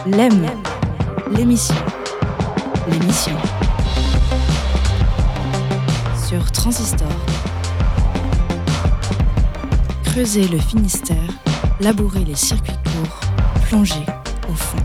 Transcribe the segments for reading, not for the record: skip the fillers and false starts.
L'EM, l'émission sur Transistor. Creuser le Finistère, labourer les circuits courts, plonger au fond.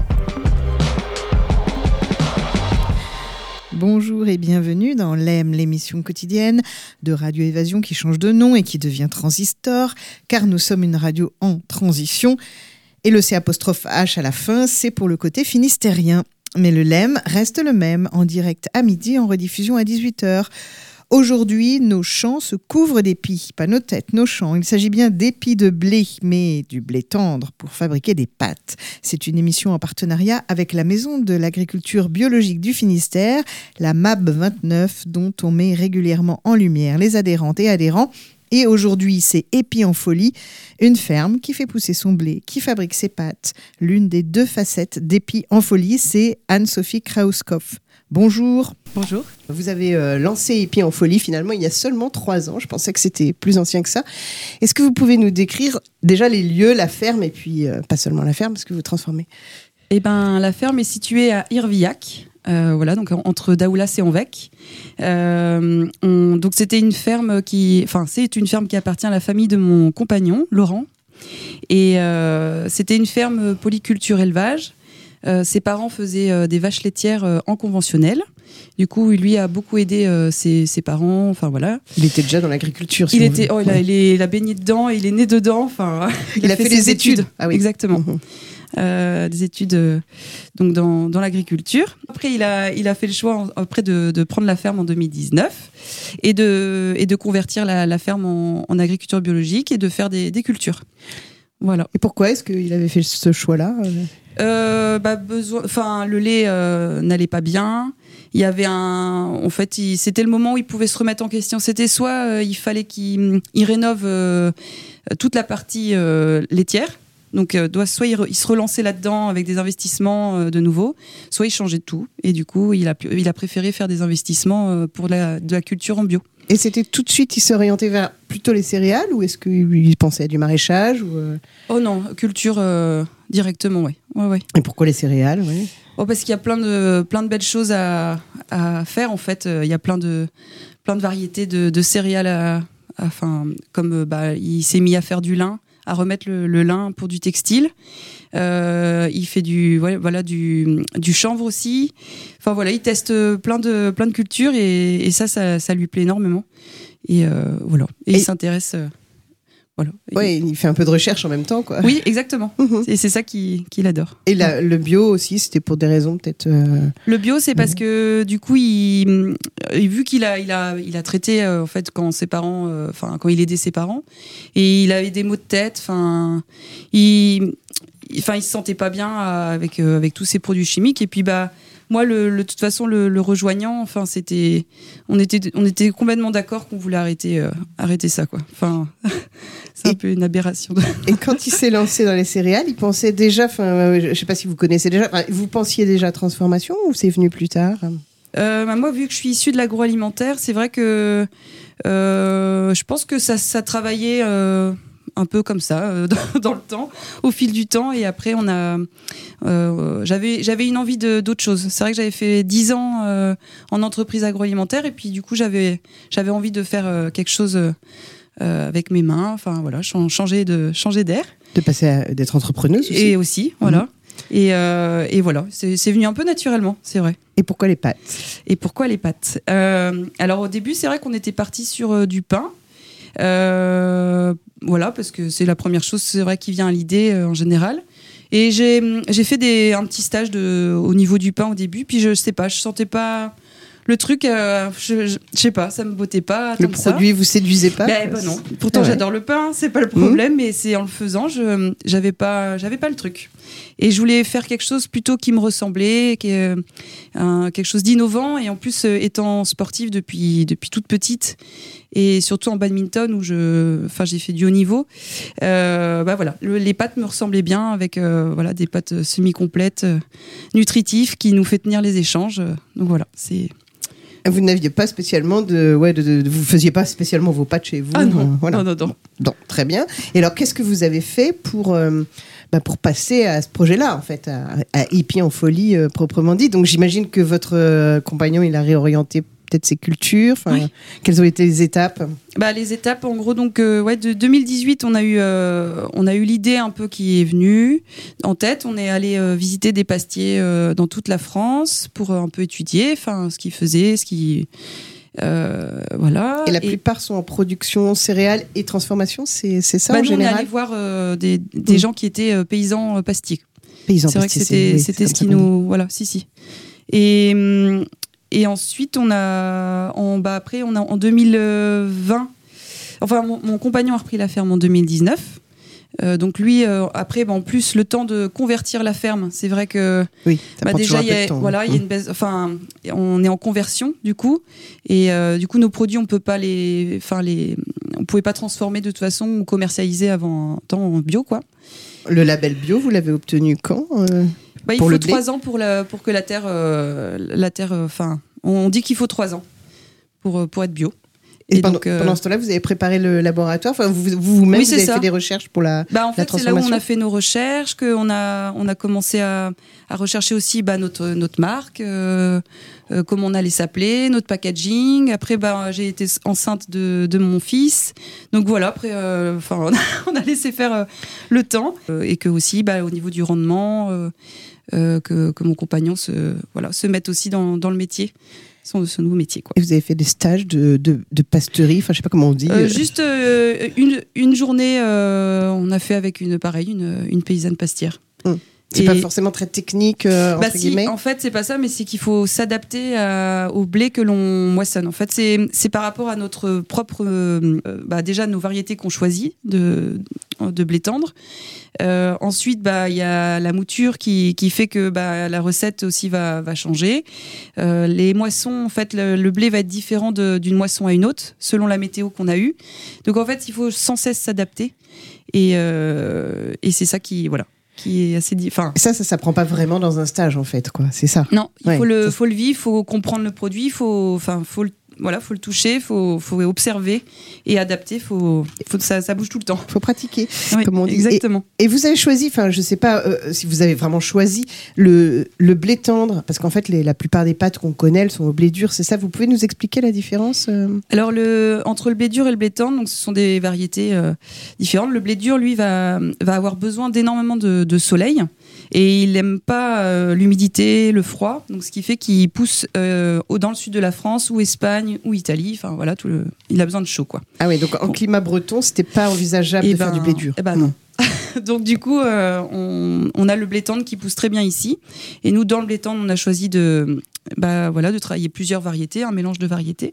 Bonjour et bienvenue dans l'EM, l'émission quotidienne de Radio Évasion qui change de nom et qui devient Transistor, car nous sommes une radio en transition. Et le C''H à la fin, c'est pour le côté finistérien. Mais le LEM reste le même, en direct à midi, en rediffusion à 18h. Aujourd'hui, nos champs se couvrent d'épis, pas nos têtes, nos champs. Il s'agit bien d'épis de blé, mais du blé tendre pour fabriquer des pâtes. C'est une émission en partenariat avec la Maison de l'Agriculture Biologique du Finistère, la MAB 29, dont on met régulièrement en lumière les adhérentes et adhérents. Et aujourd'hui, c'est Épis en folie, une ferme qui fait pousser son blé, qui fabrique ses pâtes. L'une des deux facettes d'Épis en folie, c'est Anne-Sophie Krauskopf. Bonjour. Bonjour. Vous avez lancé Épis en folie finalement il y a seulement 3 ans. Je pensais que c'était plus ancien que ça. Est-ce que vous pouvez nous décrire déjà les lieux, la ferme et puis pas seulement la ferme, parce que vous transformez? Eh ben, la ferme est située à Irvillac. Voilà, donc entre Daoulas et Envec. Donc c'était une ferme c'est une ferme qui appartient à la famille de mon compagnon, Laurent. Et c'était une ferme polyculture élevage. Ses parents faisaient des vaches laitières en conventionnel. Du coup, lui a beaucoup aidé ses parents. Enfin voilà. Il était déjà dans l'agriculture. Il a baigné dedans, il est né dedans. Enfin, il a fait des études. Ah oui. Exactement. Des études donc dans l'agriculture. Après, il a fait le choix de prendre la ferme en 2019 et de convertir la ferme en agriculture biologique et de faire des cultures. Voilà. Et pourquoi est-ce qu'il avait fait ce choix-là ? Le lait n'allait pas bien. Il y avait c'était le moment où il pouvait se remettre en question. C'était soit il fallait qu'il rénove toute la partie laitière. Donc, soit il se relançait là-dedans avec des investissements de nouveau, soit il changeait de tout. Et du coup, il a préféré faire des investissements pour de la culture en bio. Et c'était tout de suite, il s'orientait vers plutôt les céréales ou est-ce qu'il pensait à du maraîchage Oh non, culture directement, oui. Ouais. Et pourquoi les céréales Parce qu'il y a plein de belles choses à faire, en fait. Il y a plein de variétés de céréales il s'est mis à faire du lin, à remettre le lin pour du textile. Il fait du chanvre aussi. Enfin voilà, il teste plein de cultures et ça lui plaît énormément. Et voilà. Et il s'intéresse. Voilà. Oui, il fait un peu de recherche en même temps, quoi. Oui, exactement. Et c'est ça qu'il adore. Et le bio aussi, c'était pour des raisons peut-être. Le bio, c'est parce que du coup, vu qu'il a traité en fait quand il aidait ses parents, et il avait des maux de tête. Il se sentait pas bien avec tous ces produits chimiques. Et puis moi, de toute façon, le rejoignant, on était complètement d'accord qu'on voulait arrêter ça, quoi. C'est un peu une aberration. Et quand il s'est lancé dans les céréales, il pensait déjà, je sais pas si vous connaissez déjà, vous pensiez déjà transformation ou c'est venu plus tard? Moi, vu que je suis issue de l'agroalimentaire, c'est vrai que je pense que ça travaillait un peu comme ça dans le temps, au fil du temps. Et après, j'avais une envie d'autre chose. C'est vrai que j'avais fait 10 ans en entreprise agroalimentaire et puis du coup, j'avais envie de faire quelque chose avec mes mains. Enfin voilà, changer d'air. De passer d'être entrepreneuse aussi. Et aussi, voilà. Et voilà, c'est venu un peu naturellement, c'est vrai. Et pourquoi les pâtes ? Alors au début, c'est vrai qu'on était parti sur du pain. Voilà, parce que c'est la première chose, c'est vrai, qui vient à l'idée en général. Et j'ai fait un petit stage au niveau du pain au début, puis je sentais pas le truc, je sais pas, ça me bottait pas. Le produit vous séduisait pas? Non. Pourtant, j'adore le pain, c'est pas le problème, mais c'est en le faisant, j'avais pas le truc. Et je voulais faire quelque chose plutôt qui me ressemblait, quelque chose d'innovant. Et en plus, étant sportive depuis toute petite, et surtout en badminton où j'ai fait du haut niveau, voilà, les pâtes me ressemblaient bien avec des pâtes semi-complètes, nutritives, qui nous fait tenir les échanges. Donc voilà, Vous n'aviez pas spécialement vous faisiez pas spécialement vos pâtes chez vous. Ah non, voilà. non. Très bien. Et alors, qu'est-ce que vous avez fait pour passer à ce projet-là, en fait, à Hippie en folie proprement dit? Donc, j'imagine que votre compagnon, il a réorienté peut-être ses cultures. Oui. Quelles ont été les étapes? Les étapes, en gros, donc de 2018, on a eu l'idée un peu qui est venue en tête. On est allé visiter des pastiers dans toute la France pour un peu étudier, ce qu'ils faisaient, voilà. Et la plupart sont en production céréales et transformation, c'est ça en nous, général? on est allé voir des gens qui étaient paysans pastiers. Paysans c'est pastiers, vrai que c'était ce qui nous... Voilà, si. Et ensuite, on a en 2020... Enfin, mon compagnon a repris la ferme en 2019. Donc lui, après, en plus, le temps de convertir la ferme, c'est vrai que ça prend déjà, il y a une baisse. Enfin, on est en conversion du coup, et du coup, nos produits, on pouvait pas transformer de toute façon ou commercialiser avant un temps en bio, quoi. Le label bio, vous l'avez obtenu quand? Il faut 3 ans pour que la terre, on dit qu'il faut 3 ans pour être bio. Et pendant ce temps-là, vous avez préparé le laboratoire. Enfin, vous-même, vous avez fait des recherches pour la transformation. C'est là où on a fait nos recherches, qu'on a commencé à rechercher aussi notre marque, comment on allait s'appeler, notre packaging. Après, j'ai été enceinte de mon fils. Donc voilà, après, on a laissé faire le temps. Et que aussi, au niveau du rendement, que mon compagnon se mette aussi dans le métier. Ce nouveau métier, quoi. Et vous avez fait des stages de pasterie, enfin je sais pas comment on dit. Juste une journée, on a fait avec une paysanne pastière. C'est pas forcément très technique, entre guillemets. En fait, c'est pas ça, mais c'est qu'il faut s'adapter au blé que l'on moissonne. En fait, c'est par rapport à notre propre, déjà nos variétés qu'on choisit de blé tendre. Ensuite, il y a la mouture qui fait que la recette aussi va changer. Les moissons, en fait, le blé va être différent d'une moisson à une autre selon la météo qu'on a eue. Donc en fait, il faut sans cesse s'adapter. Et c'est ça qui est assez ça s'apprend pas vraiment dans un stage, en fait, quoi. C'est ça. Non, il faut le vivre, il faut comprendre le produit, il faut le toucher, il faut observer et adapter. Ça bouge tout le temps. Il faut pratiquer, oui, comme on dit. Exactement. Et vous avez choisi, je sais pas si vous avez vraiment choisi le blé tendre, parce qu'en fait, la plupart des pâtes qu'on connaît, elles sont au blé dur, c'est ça? Vous pouvez nous expliquer la différence? Alors, entre le blé dur et le blé tendre, donc, ce sont des variétés différentes. Le blé dur, lui, va avoir besoin d'énormément de soleil. Et il n'aime pas l'humidité, le froid, donc ce qui fait qu'il pousse dans le sud de la France, ou Espagne, ou Italie. Enfin voilà, il a besoin de chaud, quoi. Ah oui, donc en climat breton, c'était pas envisageable de faire du blé dur. Non. Donc du coup, on a le blé tendre qui pousse très bien ici. Et nous, dans le blé tendre, on a choisi de travailler plusieurs variétés, un mélange de variétés.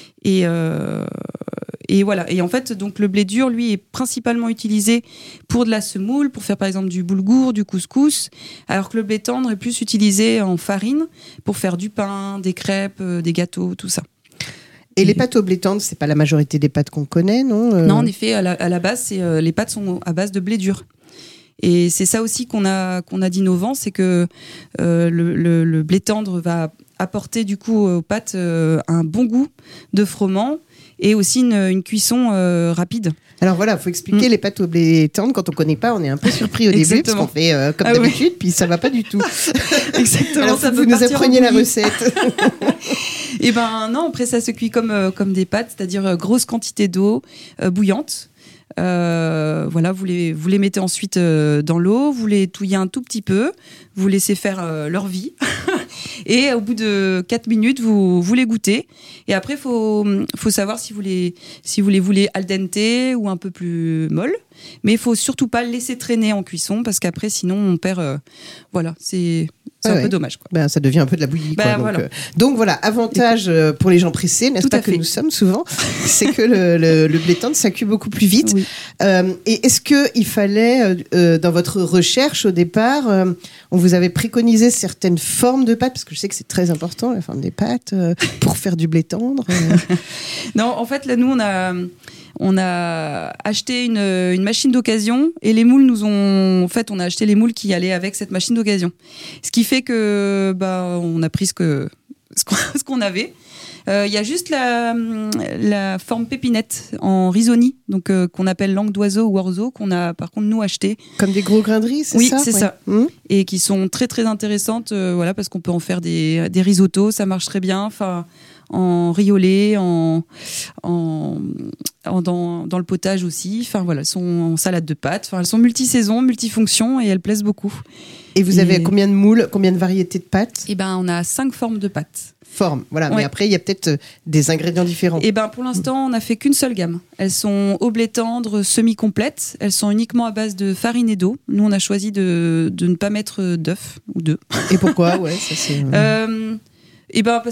Et voilà. Et en fait, donc le blé dur, lui, est principalement utilisé pour de la semoule, pour faire par exemple du boulgour, du couscous, alors que le blé tendre est plus utilisé en farine pour faire du pain, des crêpes, des gâteaux, tout ça. Et les pâtes au blé tendre, c'est pas la majorité des pâtes qu'on connaît, non? Non, en effet, à la base, les pâtes sont à base de blé dur. Et c'est ça aussi qu'on a d'innovant, c'est que le blé tendre va apporter du coup aux pâtes un bon goût de froment et aussi une cuisson rapide. Alors voilà, il faut expliquer les pâtes au blé tendre. Quand on ne connaît pas, on est un peu surpris au début, parce qu'on fait comme d'habitude, puis ça ne va pas du tout. Exactement. Alors, vous nous appreniez la recette. Et non, après ça se cuit comme des pâtes, c'est-à-dire grosse quantité d'eau bouillante. Vous les mettez ensuite dans l'eau, vous les touillez un tout petit peu, vous laissez faire leur vie et au bout de 4 minutes vous les goûtez. Et après faut savoir si vous les voulez al dente ou un peu plus molle, mais il faut surtout pas le laisser traîner en cuisson, parce qu'après sinon on perd c'est un peu dommage, quoi. Ça devient un peu de la bouillie, quoi. Donc voilà, avantage pour les gens pressés, n'est-ce pas, que nous sommes souvent, c'est que le blé tendre, ça cuit beaucoup plus vite. Oui. Et est-ce qu'il fallait, dans votre recherche au départ, on vous avait préconisé certaines formes de pâtes, parce que je sais que c'est très important, la forme des pâtes, pour faire du blé tendre? Non, en fait, là, nous, on a acheté une machine d'occasion, et les moules on a acheté les moules qui allaient avec cette machine d'occasion. Ce qui fait que on a pris ce qu'on avait. Il y a juste la forme pépinette en risoni, donc qu'on appelle langue d'oiseau ou orzo, qu'on a par contre nous acheté. Comme des gros grains de riz, c'est oui, ça? Oui, c'est ça. Et qui sont très très intéressantes, voilà, parce qu'on peut en faire des risottos, ça marche très bien. Enfin, en riz au lait, dans le potage aussi. Enfin voilà, elles sont en salade de pâtes. Enfin, elles sont multi-saisons, multifonctions et elles plaisent beaucoup. Et vous avez combien de moules, combien de variétés de pâtes? Eh ben, on a 5 formes de pâtes. Voilà. Ouais. Mais après, il y a peut-être des ingrédients différents. Eh ben, pour l'instant, on n'a fait qu'une seule gamme. Elles sont au blé tendre, semi-complètes. Elles sont uniquement à base de farine et d'eau. Nous, on a choisi de ne pas mettre d'œufs ou d'œufs. Et pourquoi? Ouais, ça c'est. Eh ben,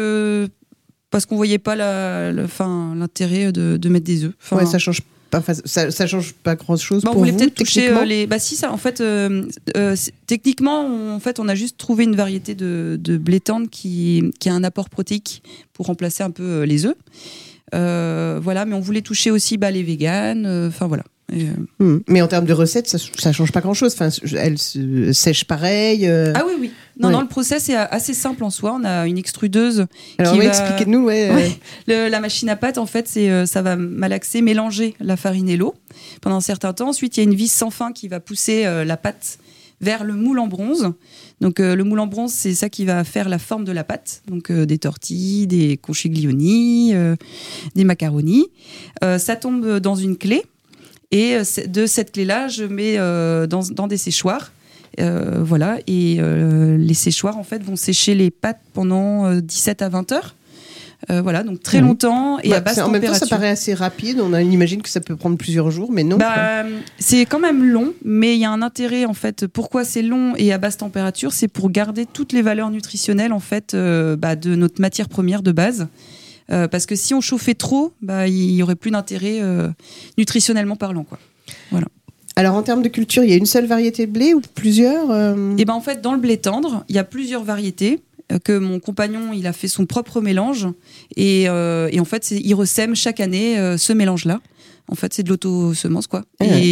parce qu'on voyait pas l'intérêt de mettre des œufs. Ouais, ça change pas. Ça change pas grand chose pour on voulait vous. Peut-être toucher les. Bah si, ça. En fait, techniquement, on a juste trouvé une variété de blé tendre qui a un apport protéique pour remplacer un peu les œufs. Voilà, mais on voulait toucher aussi les véganes. Enfin voilà. Mais en termes de recettes, ça change pas grand-chose. Enfin, elles se sèchent pareil. Ah oui. Non, le process est assez simple en soi. On a une extrudeuse. Alors, expliquez-nous. La machine à pâte, en fait, ça va malaxer, mélanger la farine et l'eau pendant un certain temps. Ensuite, il y a une vis sans fin qui va pousser la pâte vers le moule en bronze. Donc, le moule en bronze, c'est ça qui va faire la forme de la pâte. Donc, des tortilles, des conchiglioni, des macaronis. Ça tombe dans une clé. Et de cette clé-là, je mets dans des séchoirs. Voilà. Et les séchoirs, en fait, vont sécher les pâtes pendant 17 à 20 heures. Voilà, donc très longtemps et à basse température. En même temps, ça paraît assez rapide. On imagine que ça peut prendre plusieurs jours, mais non. C'est quand même long, mais il y a un intérêt, en fait. Pourquoi c'est long et à basse température? C'est pour garder toutes les valeurs nutritionnelles, en fait, de notre matière première de base. Parce que si on chauffait trop, il y aurait plus d'intérêt nutritionnellement parlant, quoi. Voilà. Alors en termes de culture, il y a une seule variété de blé ou plusieurs Et en fait, dans le blé tendre, il y a plusieurs variétés. Que mon compagnon, il a fait son propre mélange et en fait, il ressème chaque année ce mélange-là. En fait, c'est de l'auto-semence, quoi.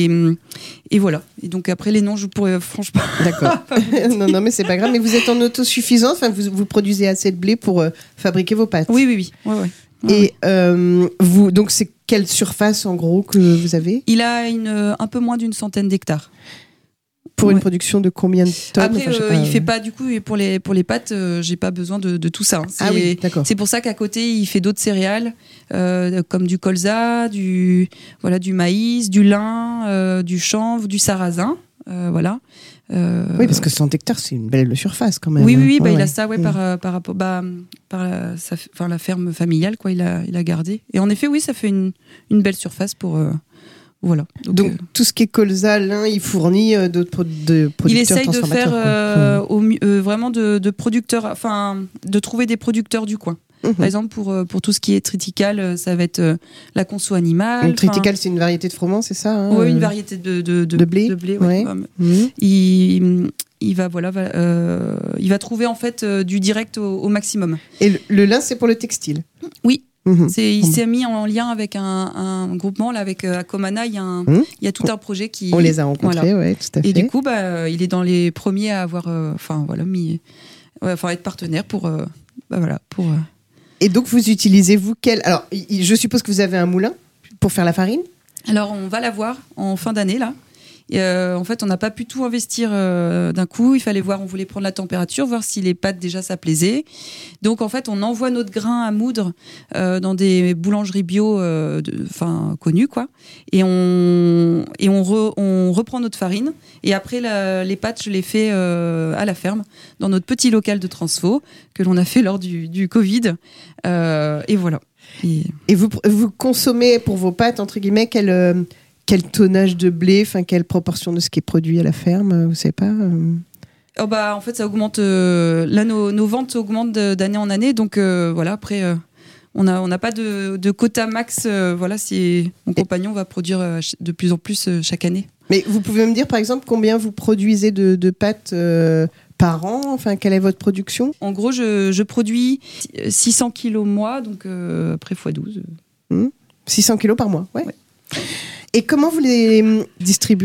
Et voilà. Et donc après, les noms, je pourrais franchement. D'accord. non, mais c'est pas grave. Mais vous êtes en autosuffisance. Enfin, vous produisez assez de blé pour fabriquer vos pâtes. Oui. Ouais. Et vous, donc, c'est quelle surface en gros que vous avez? Il a un peu moins d'une centaine d'hectares. Pour une production de combien de tonnes? Après, il fait pas du coup pour les pâtes. J'ai pas besoin de tout ça. Oui, d'accord. C'est pour ça qu'à côté, il fait d'autres céréales comme du colza, du maïs, du lin, du chanvre, du sarrasin. Voilà. Oui, parce que 100 hectares, c'est une belle surface quand même. Oui. Il a ça, par rapport, la ferme familiale, quoi. Il a gardé. Et en effet, oui, ça fait une belle surface pour. Voilà. Donc tout ce qui est colza, lin, il fournit d'autres producteurs. Il essaye de faire vraiment de producteurs, enfin de trouver des producteurs du coin. Par exemple, pour tout ce qui est triticale, ça va être la conso animale. Donc, triticale, c'est une variété de froment, c'est ça? Oui, une variété de blé. Ouais. Il va trouver en fait du direct au maximum. Et le lin, c'est pour le textile? Oui. Il s'est mis en lien avec un groupement là, avec Acomana. Il y a tout un projet qui. On les a rencontrés, oui, tout à fait. Et du coup, il est dans les premiers à avoir, être partenaire pour. Et donc, vous utilisez Alors, je suppose que vous avez un moulin pour faire la farine? Alors, on va l'avoir en fin d'année là. En fait, on n'a pas pu tout investir d'un coup. Il fallait voir, on voulait prendre la température, voir si les pâtes déjà ça plaisait. Donc, en fait, on envoie notre grain à moudre dans des boulangeries bio, connues, quoi. Et on reprend notre farine. Et après, les pâtes, je les fais à la ferme, dans notre petit local de transfo que l'on a fait lors du Covid. Et voilà. Et vous consommez pour vos pâtes, entre guillemets, quel tonnage de blé, quelle proportion de ce qui est produit à la ferme, vous savez pas En fait, ça augmente. Là, nos ventes augmentent d'année en année. Donc, après, on n'a pas de quota max. Si mon compagnon va produire de plus en plus chaque année. Mais vous pouvez me dire, par exemple, combien vous produisez de pâtes par an? Quelle est votre production? En gros, je produis 600 kilos mois, donc après x12. 600 kilos par mois, ouais. Et comment vous les distribuez?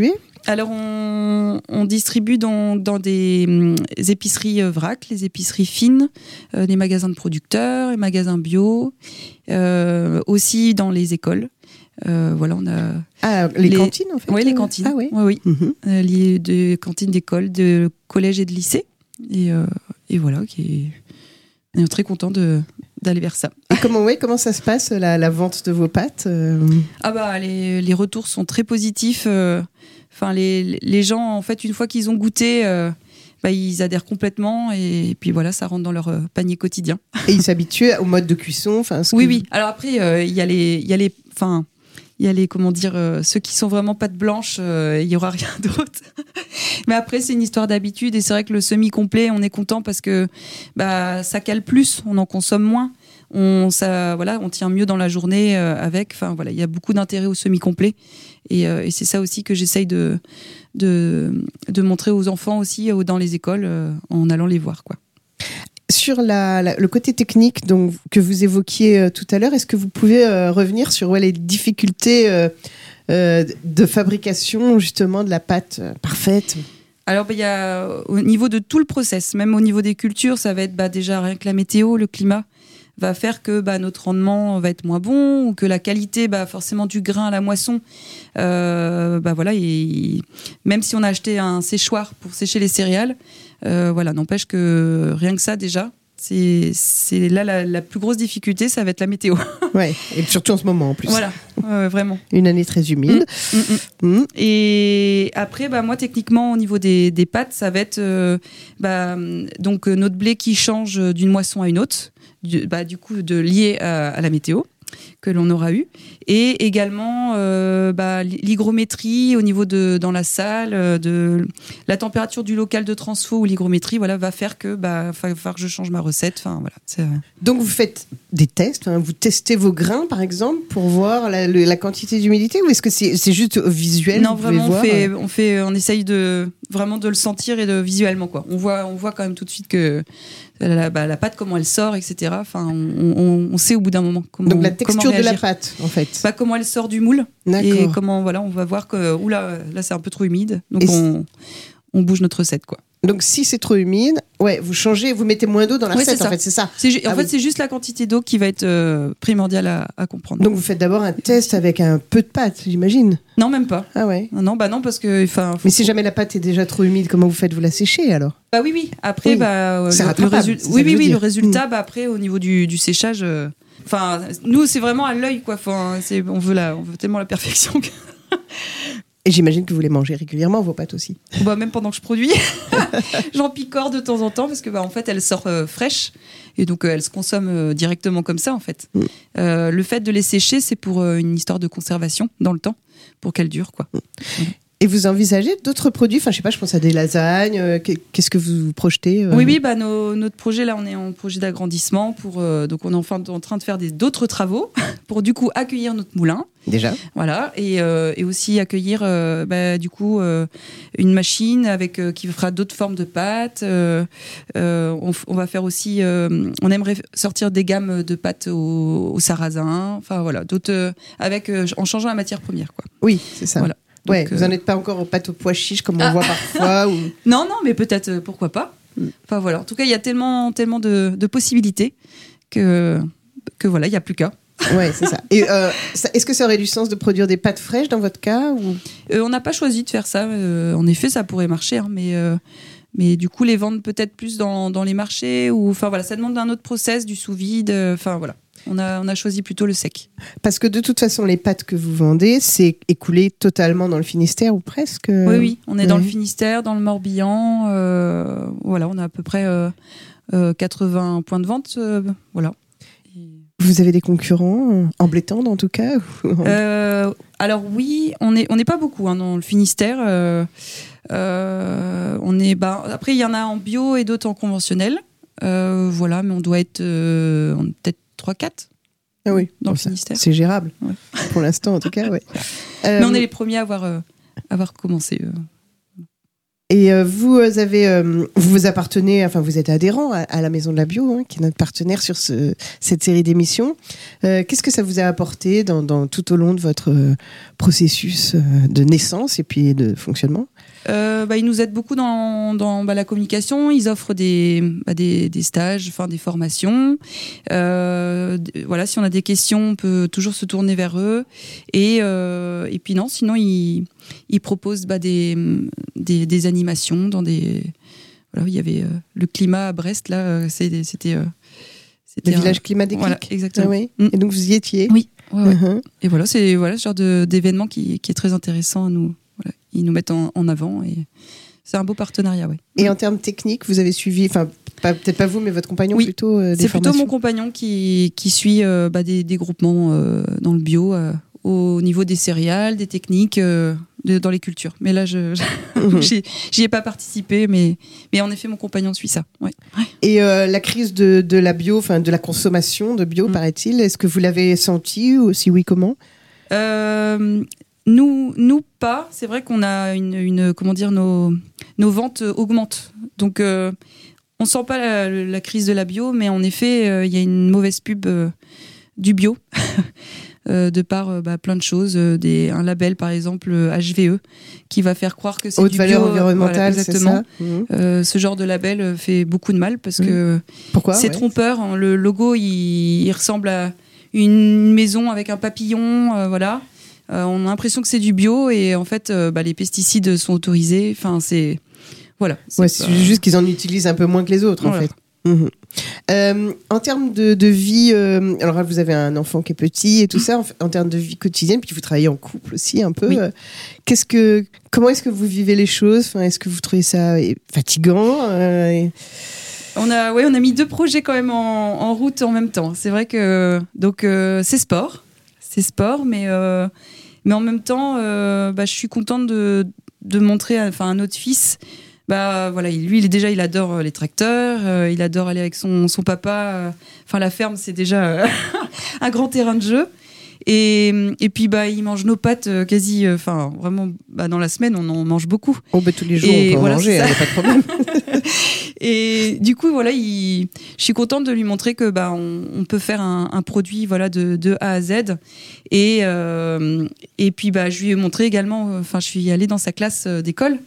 Alors, on distribue dans des épiceries vrac, les épiceries fines, des magasins de producteurs, les magasins bio, aussi dans les écoles. Voilà, on a les cantines en fait. Oui, les cantines. Ah oui. Oui. Mm-hmm. Des cantines d'école, de collège et de lycée. Et voilà, on est très content d'aller vers ça. Et comment ça se passe la vente de vos pâtes Ah bah les retours sont très positifs. Enfin les gens en fait une fois qu'ils ont goûté, ils adhèrent complètement et puis voilà, ça rentre dans leur panier quotidien. Et ils s'habituent au mode de cuisson. Oui. Alors après il y a les comment dire, ceux qui sont vraiment pâte blanche, il y aura rien d'autre. Mais après c'est une histoire d'habitude et c'est vrai que le semi-complet, on est content parce que ça cale plus, on en consomme moins. On tient mieux dans la journée avec. Enfin voilà, il y a beaucoup d'intérêt au semi-complet et c'est ça aussi que j'essaye de montrer aux enfants aussi dans les écoles en allant les voir quoi. Sur le côté technique donc, que vous évoquiez tout à l'heure, est-ce que vous pouvez revenir sur les difficultés de fabrication justement de la pâte parfaite ? Alors, il y a au niveau de tout le process, même au niveau des cultures, ça va être déjà rien que la météo, le climat va faire que notre rendement va être moins bon ou que la qualité forcément du grain à la moisson voilà, même si on a acheté un séchoir pour sécher les céréales, n'empêche que rien que ça déjà c'est là la plus grosse difficulté, ça va être la météo. Ouais, et surtout en ce moment en plus. Voilà, vraiment. Une année très humide. Et après, moi, techniquement, au niveau des pâtes, ça va être donc notre blé qui change d'une moisson à une autre, du coup, lié à la météo que l'on aura eu, et également l'hygrométrie au niveau dans la salle, de la température du local de transfo ou l'hygrométrie, va faire que va falloir que je change ma recette. Enfin voilà. Donc vous faites des tests, vous testez vos grains par exemple pour voir la quantité d'humidité, ou est-ce que c'est juste visuel? Non, vraiment on essaye vraiment de le sentir et visuellement quoi. On voit quand même tout de suite que la pâte, comment elle sort, etc. Enfin, on sait au bout d'un moment comment. Donc la texture de la pâte, en fait. Comment elle sort du moule. D'accord. Et comment, on va voir que là c'est un peu trop humide. Donc on bouge notre recette, quoi. Donc si c'est trop humide, vous changez, vous mettez moins d'eau dans la recette, en fait, c'est ça. C'est juste la quantité d'eau qui va être primordiale à comprendre. Donc vous faites d'abord un test avec un peu de pâte, j'imagine. Non, même pas. Ah ouais. Non, parce que. Mais si jamais la pâte est déjà trop humide, comment vous faites? Vous la séchez alors? Oui. Après, le résultat, après au niveau du séchage. Nous c'est vraiment à l'œil, quoi. On veut tellement la perfection. Et j'imagine que vous les mangez régulièrement, vos pâtes aussi. Même pendant que je produis, j'en picore de temps en temps parce que en fait, elle sort fraîche et donc elle se consomme directement comme ça en fait. Le fait de les sécher, c'est pour une histoire de conservation dans le temps, pour qu'elles durent quoi. Et vous envisagez d'autres produits? Enfin, je sais pas, je pense à des lasagnes. Qu'est-ce que vous projetez? Oui, notre projet là, on est en projet d'agrandissement donc on est en train de faire d'autres travaux pour du coup accueillir notre moulin. Déjà. Voilà, et aussi accueillir du coup une machine qui fera d'autres formes de pâtes. On va faire aussi, on aimerait sortir des gammes de pâtes au sarrasin. Enfin voilà, d'autres en changeant la matière première quoi. Oui, c'est ça. Voilà. Donc, vous n'en êtes pas encore aux pâtes aux pois chiches comme on voit parfois ou... Non, mais peut-être, pourquoi pas. Enfin voilà, en tout cas, il y a tellement de possibilités que voilà, il n'y a plus qu'à. Ouais, c'est ça. Et est-ce que ça aurait du sens de produire des pâtes fraîches dans votre cas ou... On n'a pas choisi de faire ça. En effet, ça pourrait marcher, hein, mais du coup, les vendre peut-être plus dans les marchés ou enfin voilà, ça demande un autre process, du sous-vide. Enfin voilà. On a choisi plutôt le sec. Parce que de toute façon, les pâtes que vous vendez, c'est écoulé totalement dans le Finistère ou presque? Oui, on est dans le Finistère, dans le Morbihan. Voilà, on a à peu près 80 points de vente. Voilà. Vous avez des concurrents embêtants en tout cas? Alors oui, on n'est pas beaucoup dans le Finistère. Après, il y en a en bio et d'autres en conventionnel. Voilà, mais on doit être peut-être 3-4 dans le Finistère. C'est gérable, pour l'instant en tout cas. Ouais. Mais on est les premiers à avoir commencé. Et vous appartenez, enfin vous êtes adhérent à la Maison de la Bio, qui est notre partenaire sur cette série d'émissions. Qu'est-ce que ça vous a apporté tout au long de votre processus de naissance et puis de fonctionnement ? Ils nous aident beaucoup dans la communication. Ils offrent des stages, des formations. Voilà, si on a des questions, on peut toujours se tourner vers eux. Et puis non, sinon ils proposent des animations dans des. Voilà, il y avait le climat à Brest là. C'était le village climat déclic. Voilà, exactement. Ah oui. Et donc vous y étiez. Oui. Ouais. Et voilà, c'est ce genre d'événement qui est très intéressant à nous. Voilà, ils nous mettent en avant et c'est un beau partenariat, ouais. Et en termes techniques, vous avez suivi, peut-être pas vous, mais votre compagnon plutôt des c'est formations. plutôt mon compagnon qui suit des groupements dans le bio au niveau des céréales, des techniques dans les cultures. Mais là, j'y ai pas participé, mais en effet, mon compagnon suit ça. Ouais. Et la crise de la bio, de la consommation de bio, paraît-il, est-ce que vous l'avez senti ou si oui, comment ? Nous pas. C'est vrai qu'on a nos ventes augmentent. Donc on sent pas la crise de la bio, mais en effet il y a une mauvaise pub du bio de par plein de choses, un label par exemple HVE qui va faire croire que c'est haute du valeur bio, environnementale, voilà, exactement. C'est ça. Ce genre de label fait beaucoup de mal parce que pourquoi c'est trompeur, hein. Le logo il ressemble à une maison avec un papillon, voilà. On a l'impression que c'est du bio et en fait les pesticides sont autorisés. Enfin c'est voilà. C'est juste qu'ils en utilisent un peu moins que les autres, voilà. En fait. En termes de vie, alors vous avez un enfant qui est petit et tout ça, en termes de vie quotidienne, puis vous travaillez en couple aussi un peu. Oui. Comment est-ce que vous vivez les choses ? Est-ce que vous trouvez ça fatigant On a mis 2 projets quand même en route en même temps. C'est vrai que c'est sport, mais en même temps, je suis contente de montrer à notre fils. Voilà, lui, il adore les tracteurs, il adore aller avec son papa. La ferme, c'est déjà un grand terrain de jeu. Et puis il mange nos pâtes quasi, vraiment, dans la semaine, on en mange beaucoup. Tous les jours, on peut en manger, il n'y a pas de problème. Et du coup, voilà, je suis contente de lui montrer que on peut faire un produit, voilà, de A à Z. Et puis je lui ai montré également. Je suis allée dans sa classe d'école.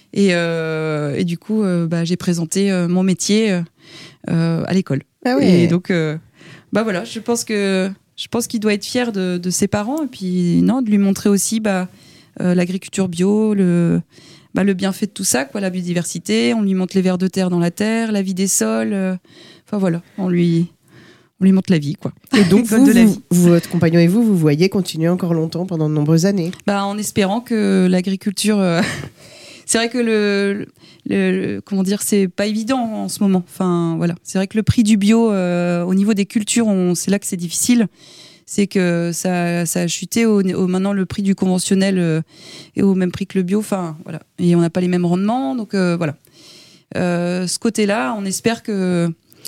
Et du coup, j'ai présenté mon métier à l'école. Ah oui. Et donc, voilà, je pense qu'il doit être fier de ses parents et puis de lui montrer aussi l'agriculture bio, le bienfait de tout ça, la biodiversité. On lui montre les vers de terre dans la terre, la vie des sols. Voilà, on lui montre la vie, quoi. Et donc votre compagnon et vous voyez continuer encore longtemps pendant de nombreuses années. En espérant que l'agriculture. C'est vrai que c'est pas évident en ce moment. Voilà. C'est vrai que le prix du bio au niveau des cultures, c'est là que c'est difficile. C'est que ça a chuté maintenant le prix du conventionnel est au même prix que le bio. Voilà. Et on n'a pas les mêmes rendements. Donc voilà. Ce côté-là, on espère que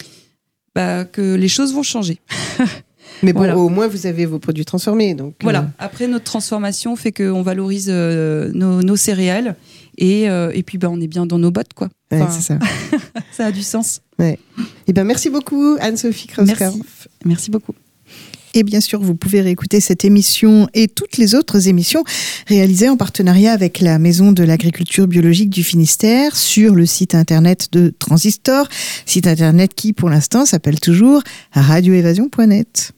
les choses vont changer. Mais bon, voilà. Au moins vous avez vos produits transformés. Donc, voilà. Après, notre transformation fait qu'on valorise nos céréales et puis on est bien dans nos bottes, quoi. C'est ça. Ça a du sens. Ouais. Et merci beaucoup, Anne-Sophie Krauskorff. Merci beaucoup. Et bien sûr, vous pouvez réécouter cette émission et toutes les autres émissions réalisées en partenariat avec la Maison de l'Agriculture Biologique du Finistère sur le site internet de Transistor, site internet qui, pour l'instant, s'appelle toujours radioévasion.net.